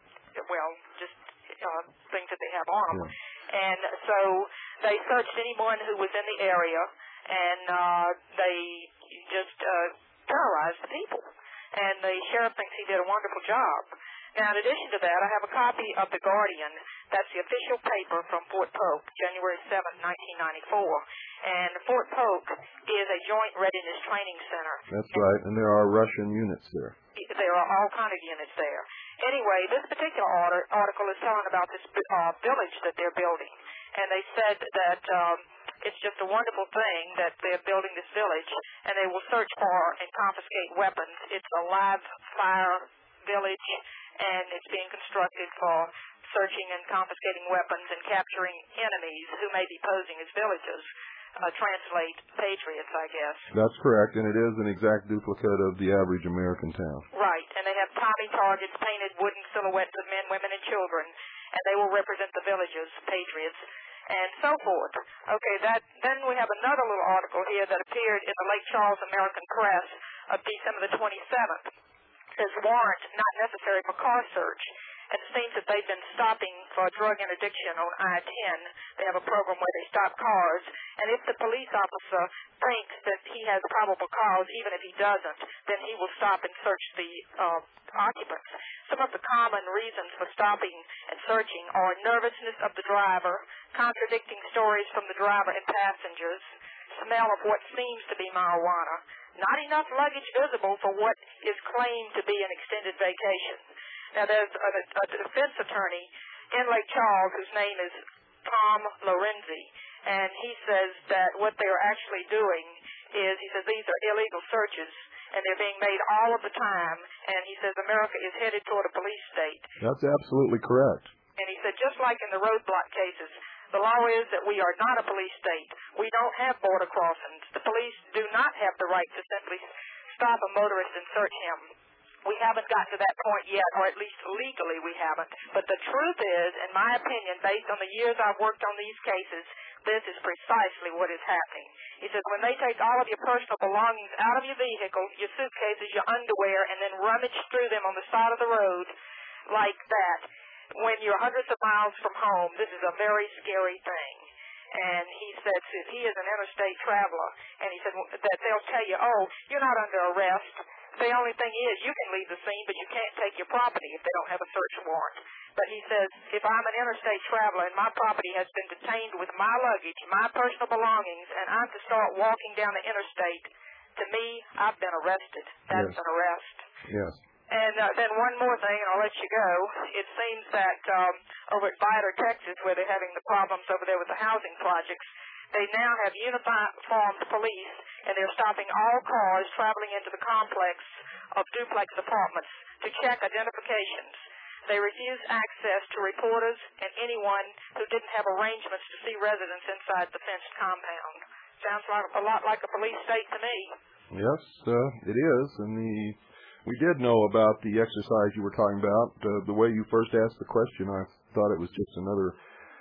well, just uh, things that they have on them. Yeah. And so they searched anyone who was in the area, and uh, they just uh, terrorized the people. And the sheriff thinks he did a wonderful job. Now, in addition to that, I have a copy of The Guardian. That's the official paper from Fort Polk, January seventh, nineteen ninety-four. And Fort Polk is a joint readiness training center. That's right, and there are Russian units there. There are all kind of units there. Anyway, this particular order, article is telling about this uh, village that they're building. And they said that um, it's just a wonderful thing that they're building this village, and they will search for and confiscate weapons. It's a live fire village, and it's being constructed for searching and confiscating weapons and capturing enemies who may be posing as villagers. Uh, translate patriots, I guess. That's correct, and it is an exact duplicate of the average American town. Right, and they have Tommy targets, painted wooden silhouettes of men, women, and children, and they will represent the villagers, patriots, and so forth. Okay, that then we have another little article here that appeared in the Lake Charles American Press of December the twenty-seventh. It says warrant not necessary for car search. And it seems that they've been stopping for drug interdiction on I ten. They have a program where they stop cars. And if the police officer thinks that he has probable cause, even if he doesn't, then he will stop and search the uh, occupants. Some of the common reasons for stopping and searching are nervousness of the driver, contradicting stories from the driver and passengers, smell of what seems to be marijuana, not enough luggage visible for what is claimed to be an extended vacation. Now, there's a, a defense attorney in Lake Charles whose name is Tom Lorenzi, and he says that what they are actually doing is, he says these are illegal searches, and they're being made all of the time, and he says America is headed toward a police state. That's absolutely correct. And he said just like in the roadblock cases, the law is that we are not a police state. We don't have border crossings. The police do not have the right to simply stop a motorist and search him. We haven't gotten to that point yet, or at least legally we haven't. But the truth is, in my opinion, based on the years I've worked on these cases, this is precisely what is happening. He says when they take all of your personal belongings out of your vehicle, your suitcases, your underwear, and then rummage through them on the side of the road like that, when you're hundreds of miles from home, this is a very scary thing. And he said he is an interstate traveler, and he said that they'll tell you, oh, you're not under arrest. The only thing is you can leave the scene, but you can't take your property if they don't have a search warrant. But he says if I'm an interstate traveler and my property has been detained with my luggage, my personal belongings, and I'm to start walking down the interstate, to me, I've been arrested. That's Yes. an arrest. Yes. And uh, then one more thing, and I'll let you go. It seems that um, over at Vidor, Texas, where they're having the problems over there with the housing projects, they now have uniformed police, and they're stopping all cars traveling into the complex of duplex apartments to check identifications. They refuse access to reporters and anyone who didn't have arrangements to see residents inside the fenced compound. Sounds like a lot like a police state to me. Yes, uh, it is, and the we did know about the exercise you were talking about. Uh, the way you first asked the question, I thought it was just another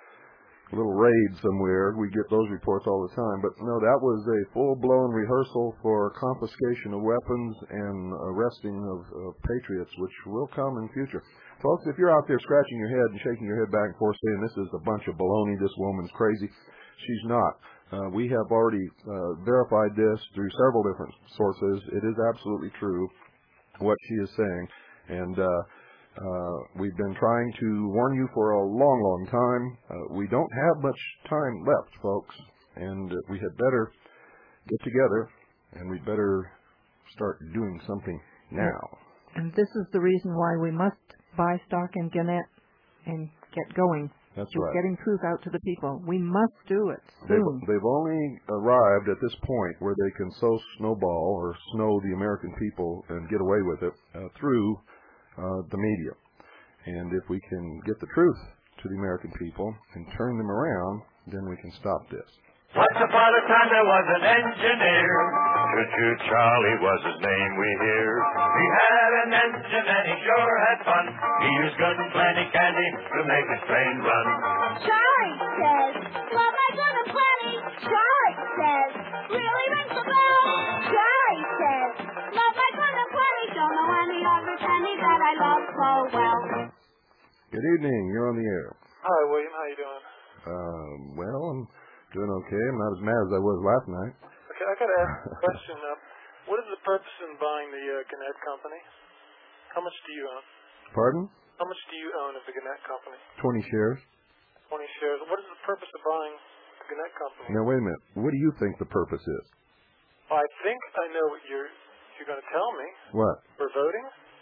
little raid somewhere. We get those reports all the time. But no, that was a full-blown rehearsal for confiscation of weapons and arresting of, of patriots, which will come in future. Folks, if you're out there scratching your head and shaking your head back and forth saying this is a bunch of baloney, this woman's crazy, she's not. Uh, we have already uh, verified this through several different sources. It is absolutely true what she is saying. And uh, Uh, we've been trying to warn you for a long, long time. Uh, we don't have much time left, folks, and uh, we had better get together and we better start doing something now. And this is the reason why we must buy stock in Gannett and get going. That's We're right. getting truth out to the people. We must do it They've, soon. they've only arrived at this point where they can sow snowball or snow the American people and get away with it uh, through uh, the media. And if we can get the truth to the American people and turn them around, then we can stop this. Once upon a time there was an engineer. Choo-choo Charlie was his name we hear. He had an engine and he sure had fun. He used good and plenty candy to make his train run. Charlie says, love my gun and plenty. Charlie says, really rings the bell. Charlie says, love my gun and plenty. Don't know any other penny that I love so well. Good evening. You're on the air. Hi, William. How you doing? Uh, well, I'm doing okay. I'm not as mad as I was last night. Okay, I got to ask a question. Uh, what is the purpose in buying the uh, Gannett Company? How much do you own? Pardon? How much do you own of the Gannett Company? twenty shares. twenty shares. What is the purpose of buying the Gannett Company? Now, wait a minute. What do you think the purpose is? I think I know what you're you're going to tell me. What? For voting?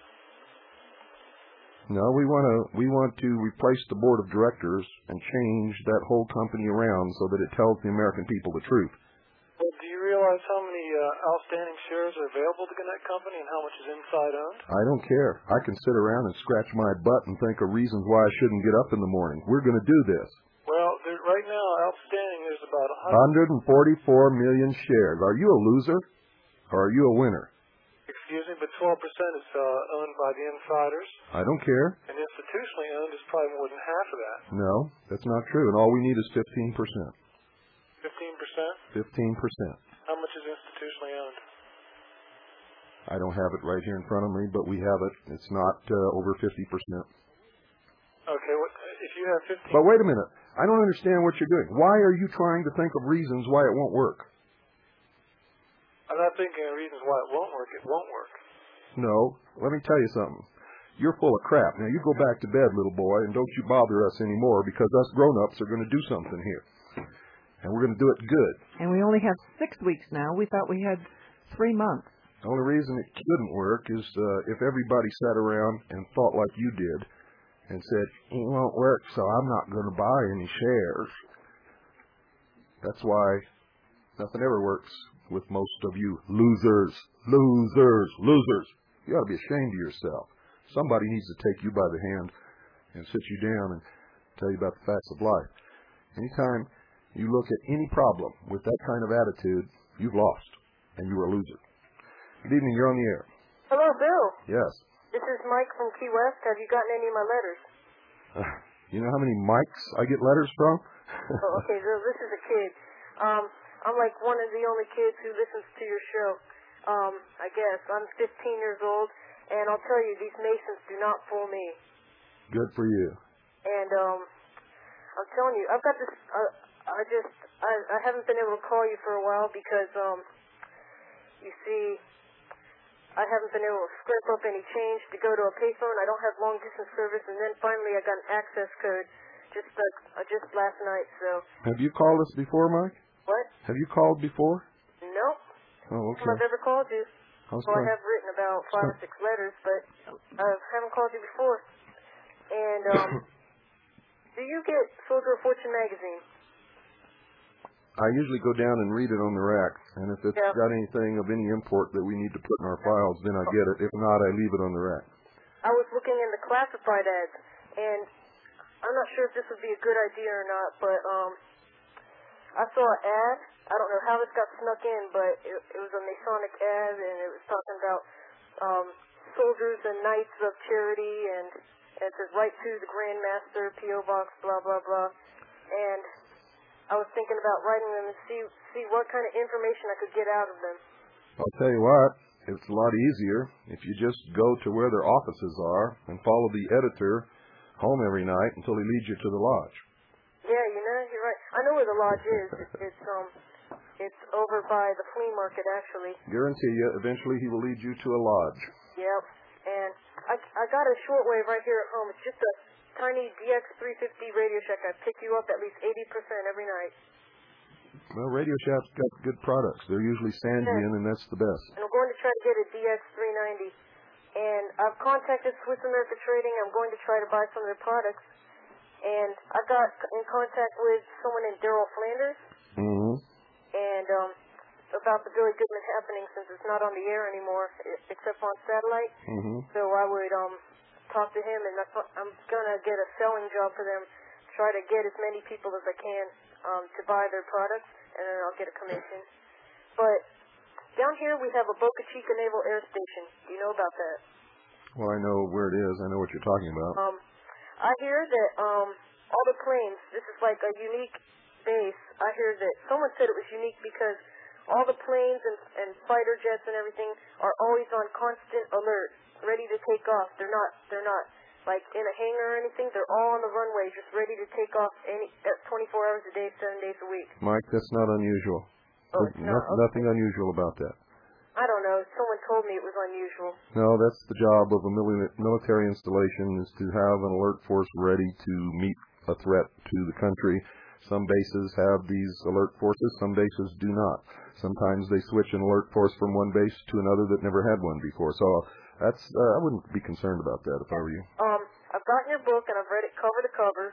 No, we want to we want to replace the board of directors and change that whole company around so that it tells the American people the truth. Well, do you realize how many uh, outstanding shares are available to Gannett Company and how much is inside owned? I don't care. I can sit around and scratch my butt and think of reasons why I shouldn't get up in the morning. We're going to do this. Well, there, right now, outstanding is about one hundred forty-four million shares. Are you a loser or are you a winner? Excuse me, but twelve percent is uh, owned by the insiders. I don't care. And institutionally owned is probably more than half of that. No, that's not true. And all we need is fifteen percent. fifteen percent? fifteen percent. How much is institutionally owned? I don't have it right here in front of me, but we have it. It's not uh, over fifty percent. Okay, what, if you have fifteen... But wait a minute. I don't understand what you're doing. Why are you trying to think of reasons why it won't work? I'm not thinking of reasons why it won't work. It won't work. No. Let me tell you something. You're full of crap. Now, you go back to bed, little boy, and don't you bother us anymore because us grown-ups are going to do something here. And we're going to do it good. And we only have six weeks now. We thought we had three months. The only reason it couldn't work is uh, if everybody sat around and thought like you did and said, it won't work, so I'm not going to buy any shares. That's why nothing ever works with most of you losers, losers, losers. You ought to be ashamed of yourself. Somebody needs to take you by the hand and sit you down and tell you about the facts of life. Anytime you look at any problem with that kind of attitude, you've lost, and you're a loser. Good evening. You're on the air. Hello, Bill. Yes. This is Mike from Key West. Have you gotten any of my letters? Uh, you know how many mics I get letters from? Oh, okay, so this is a kid. Um, I'm like one of the only kids who listens to your show. Um, I guess. I'm fifteen years old, and I'll tell you, these Masons do not fool me. Good for you. And, um, I'm telling you, I've got this, uh, I just, I, I haven't been able to call you for a while because, um, you see, I haven't been able to scrape up any change to go to a payphone. I don't have long distance service, and then finally I got an access code just uh, just last night. So. Have you called us before, Mike? What? Have you called before? Nope. Oh, okay. I've ever called you. How's well, I fun? have written about five or six letters, but I haven't called you before. And um, do you get Soldier of Fortune magazine? I usually go down and read it on the rack, and if it's Yeah. got anything of any import that we need to put in our files, then I get it. If not, I leave it on the rack. I was looking in the classified ads, and I'm not sure if this would be a good idea or not, but um, I saw an ad. I don't know how this got snuck in, but it, it was a Masonic ad, and it was talking about um, soldiers and knights of charity, and, and it says right to the Grand Master, P O Box, blah, blah, blah. And I was thinking about writing them and see see what kind of information I could get out of them. I'll tell you what, it's a lot easier if you just go to where their offices are and follow the editor home every night until he leads you to the lodge. Yeah, you know, you're right. I know where the lodge is. It's, it's um, it's over by the flea market, actually. Guarantee you, eventually he will lead you to a lodge. Yep. And I I got a shortwave right here at home. It's just a tiny D X three fifty Radio Shack. I pick you up at least eighty percent every night. Well, Radio Shack's got good products. They're usually Sandian, and that's the best. And I'm going to try to get a D X three ninety. And I've contacted Swiss America Trading. I'm going to try to buy some of their products. And I got in contact with someone named Daryl Flanders. Mm-hmm. And um, about the Billy Goodman happening, since it's not on the air anymore, except on satellite. Mm-hmm. So I would um, talk to him, and that's what, I'm going to get a selling job for them, try to get as many people as I can um, to buy their products, and then I'll get a commission. But down here we have a Boca Chica Naval Air Station. Do you know about that? Well, I know where it is. I know what you're talking about. Um, I hear that um, all the planes, this is like a unique base. I hear that someone said it was unique because all the planes and, and fighter jets and everything are always on constant alert, ready to take off. They're not, they're not like in a hangar or anything. They're all on the runway, just ready to take off any uh, twenty-four hours a day, seven days a week. Mike, that's not unusual. Oh, There's it's not? no, Okay. Nothing unusual about that. I don't know. Someone told me it was unusual. No, that's the job of a mili- military installation, is to have an alert force ready to meet a threat to the country. Some bases have these alert forces, some bases do not. Sometimes they switch an alert force from one base to another that never had one before. So that's uh, I wouldn't be concerned about that if I were you. Um, I've gotten your book and I've read it cover to cover.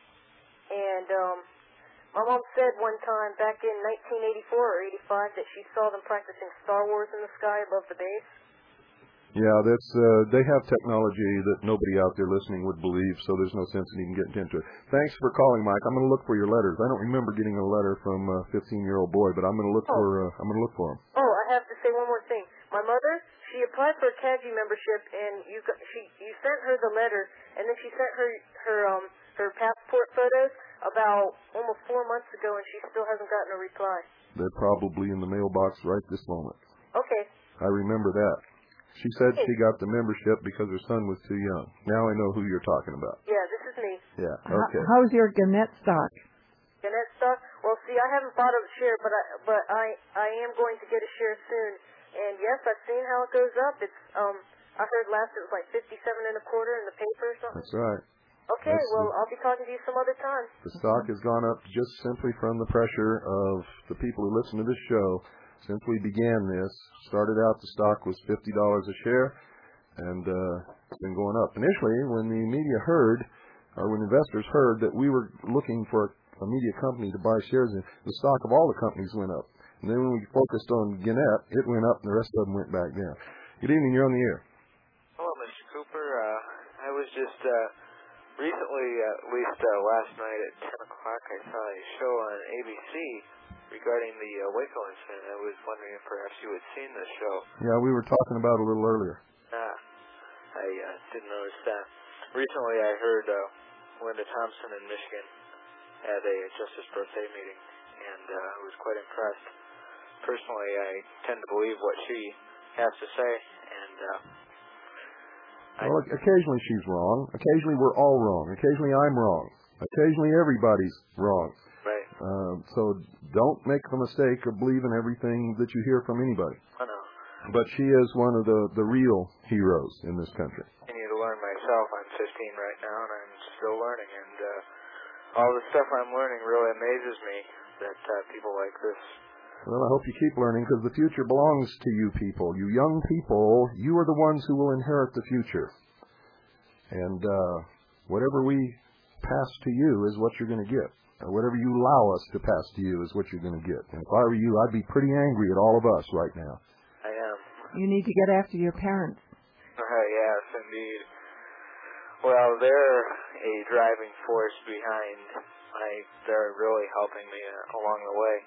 And um, my mom said one time back in nineteen eighty-four or eighty-five that she saw them practicing Star Wars in the sky above the base. Yeah, that's uh, they have technology that nobody out there listening would believe, so there's no sense in even getting into it. Thanks for calling, Mike. I'm going to look for your letters. I don't remember getting a letter from a fifteen-year-old boy, but I'm going to look Oh. for uh, I'm going to look for them. Oh, I have to say one more thing. My mother, she applied for a C A G I membership, and you got, she you sent her the letter, and then she sent her her um her passport photos about almost four months ago, and she still hasn't gotten a reply. They're probably in the mailbox right this moment. Okay. I remember that. She said she got the membership because her son was too young. Now I know who you're talking about. Yeah, this is me. Yeah, H- okay. how's your Gannett stock? Gannett stock? Well, see, I haven't bought a share, but I but I I am going to get a share soon. And yes, I've seen how it goes up. It's um I heard last it was like fifty-seven and a quarter in the paper or something. That's right. Okay, That's well, the- I'll be talking to you some other time. The stock has gone up just simply from the pressure of the people who listen to this show. Since we began this, started out the stock was fifty dollars a share, and uh, it's been going up. Initially, when the media heard, or when investors heard that we were looking for a media company to buy shares in, the stock of all the companies went up. And then when we focused on Gannett, it went up, and the rest of them went back down. Good evening, you're on the air. Hello, Mister Cooper. Uh, I was just uh, recently, uh, at least uh, last night at ten o'clock, I saw a show on A B C regarding the uh, Waco incident. I was wondering if perhaps you had seen this show. Yeah, we were talking about it a little earlier. Ah, I uh, didn't notice that. Recently, I heard uh, Linda Thompson in Michigan had a Justice Birthday meeting, and uh, I was quite impressed. Personally, I tend to believe what she has to say, and uh, Well, occasionally she's wrong. Occasionally we're all wrong. Occasionally I'm wrong. Occasionally everybody's wrong. Right. Uh, so don't make the mistake of believing everything that you hear from anybody. I know. But she is one of the, the real heroes in this country. I need to learn myself. I'm fifteen right now, and I'm still learning. And uh, all the stuff I'm learning really amazes me that uh, people like this. Well, I hope you keep learning, because the future belongs to you people. You young people, you are the ones who will inherit the future. And uh, whatever we pass to you is what you're going to get. Or whatever you allow us to pass to you is what you're going to get. And if I were you, I'd be pretty angry at all of us right now. I am. You need to get after your parents. Uh, yes, indeed. Well, they're a driving force behind my. They're really helping me uh, along the way.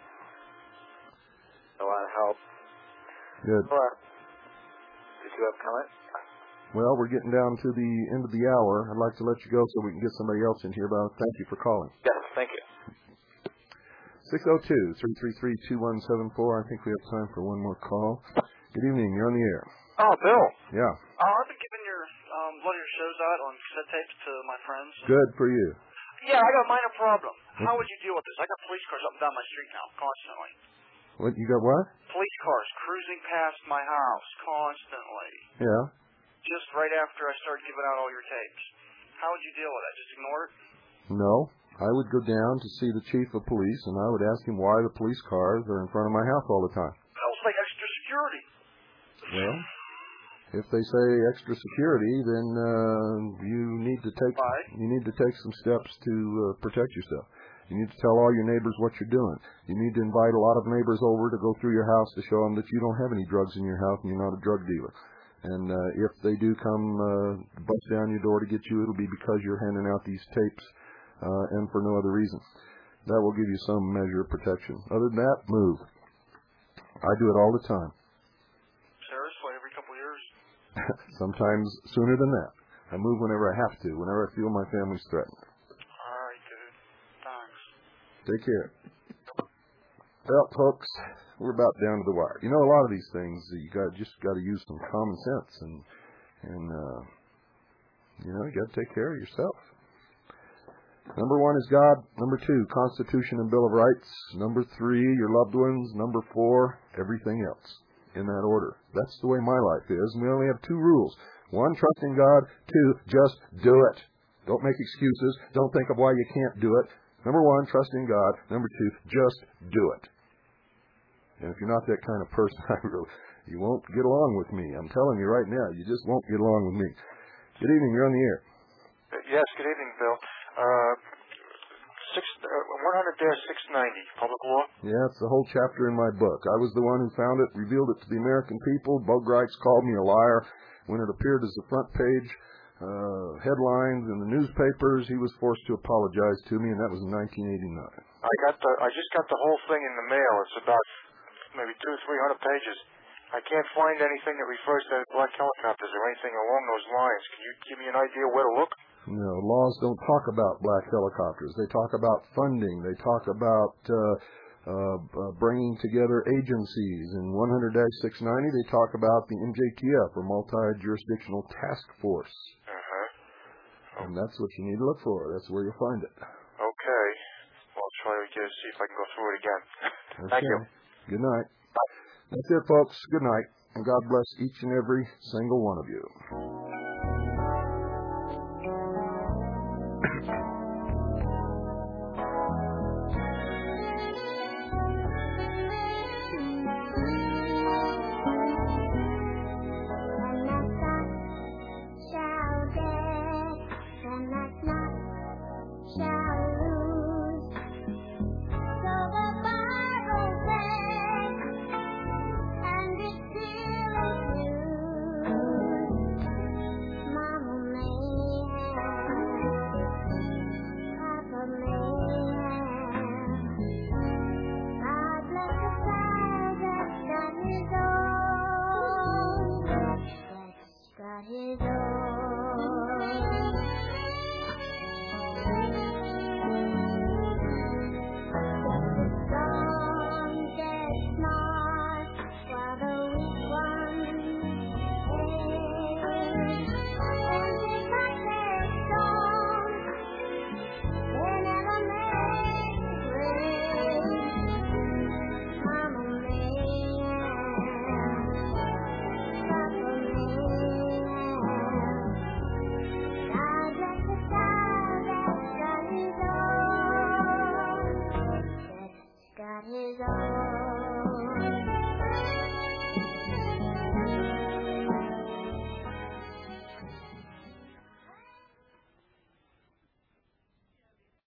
A lot of help. Good. Well, uh, did you have a comment? Well, we're getting down to the end of the hour. I'd like to let you go so we can get somebody else in here, but thank you for calling. Yes, thank you. six oh two, three three three, two one seven four. I think we have time for one more call. Good evening. You're on the air. Oh, Bill. Yeah. Uh, I've been giving your um, one of your shows out on cassette tapes to my friends. Good for you. Yeah, I got a minor problem. How would you deal with this? I got police cars up and down my street now, constantly. What, you got what? Police cars cruising past my house constantly. Yeah. Just right after I started giving out all your tapes. How would you deal with that? Just ignore it? No. I would go down to see the chief of police, and I would ask him why the police cars are in front of my house all the time. That was like extra security. Well, if they say extra security, then uh, you need to take Why? you need to take some steps to uh, protect yourself. You need to tell all your neighbors what you're doing. You need to invite a lot of neighbors over to go through your house to show them that you don't have any drugs in your house and you're not a drug dealer. And uh, if they do come uh, bust down your door to get you, it'll be because you're handing out these tapes uh, and for no other reason. That will give you some measure of protection. Other than that, move. I do it all the time. Seriously, every couple of years? Sometimes sooner than that. I move whenever I have to, whenever I feel my family's threatened. All right, dude. Thanks. Take care. Well, folks, we're about down to the wire. You know, a lot of these things, you got just got to use some common sense, and and uh, you know, you got to take care of yourself. Number one is God. Number two, Constitution and Bill of Rights. Number three, your loved ones. Number four, everything else. In that order. That's the way my life is. And we only have two rules. One, trust in God. Two, just do it. Don't make excuses. Don't think of why you can't do it. Number one, trust in God. Number two, just do it. And if you're not that kind of person, I really, you won't get along with me. I'm telling you right now, you just won't get along with me. Good evening. You're on the air. Yes, good evening, Bill. Uh, six, uh, one hundred six ninety, public law? Yeah, it's the whole chapter in my book. I was the one who found it, revealed it to the American people. Bogarts called me a liar. When it appeared as the front page uh, headlines in the newspapers, he was forced to apologize to me, and that was in nineteen eighty-nine. I got the, I just got the whole thing in the mail. It's about maybe two or three hundred pages. I can't find anything that refers to black helicopters or anything along those lines. Can you give me an idea where to look? No, laws don't talk about black helicopters. They talk about funding. They talk about uh, uh, uh, bringing together agencies. In one hundred six ninety, they talk about the M J T F, or Multi-Jurisdictional Task Force. Uh-huh. And that's what you need to look for. That's where you'll find it. Okay. Well, I'll try to get, see if I can go through it again. Okay. Thank you. Good night. That's it, folks. Good night. And God bless each and every single one of you. Got his own.